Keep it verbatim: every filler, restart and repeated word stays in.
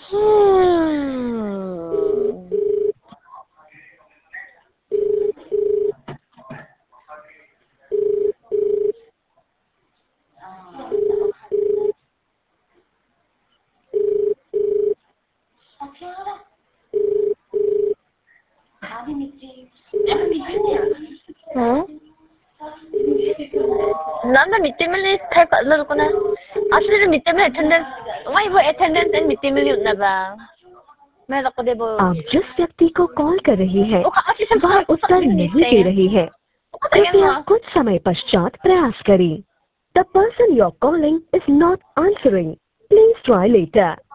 어? 나는 midday thay cỡ luôn con này. Asli midday meal attendance. वही वो attendance and midday meal उतना बा. मैं लोग को दे वो. आप जिस व्यक्ति को कॉल कर रही हैं वह उत्तर नहीं दे रही है, कृपया कुछ समय पश्चात प्रयास करें. The person you're calling is not answering. Please try later.